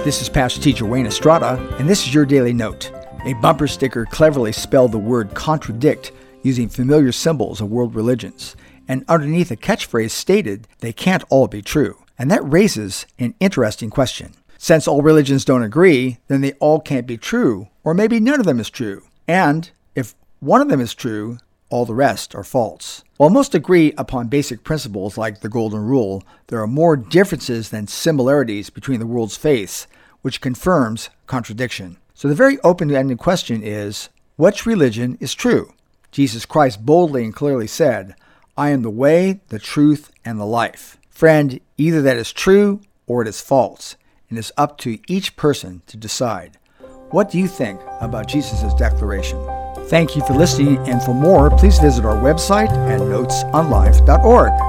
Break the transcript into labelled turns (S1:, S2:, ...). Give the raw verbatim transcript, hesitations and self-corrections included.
S1: This is Pastor Teacher Wayne Estrada, and this is your Daily Note. A bumper sticker cleverly spelled the word contradict using familiar symbols of world religions, and underneath a catchphrase stated they can't all be true. And that raises an interesting question. Since all religions don't agree, then they all can't be true, or maybe none of them is true. And if one of them is true, all the rest are false. While most agree upon basic principles like the Golden Rule, there are more differences than similarities between the world's faiths, which confirms contradiction. So the very open-ended question is, which religion is true? Jesus Christ boldly and clearly said, I am the way, the truth, and the life. Friend, either that is true or it is false, and it's up to each person to decide. What do you think about Jesus' declaration? Thank you for listening, and for more, please visit our website at notes on life dot org.